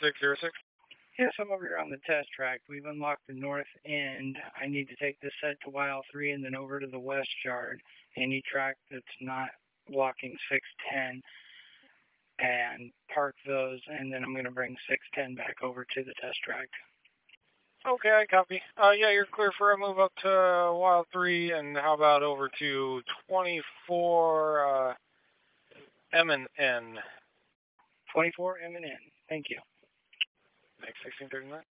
606. Yes, I'm over here on the test track. We've unlocked the north end. I need to take this set to YL3 and then over to the west yard. Any track that's not blocking 610 and park those, and then I'm going to bring 610 back over to the test track. Okay, I copy. Yeah, you're clear for a move up to YL3, and how about over to 24 M&N? 24 M&N. Thank you. Next 1639.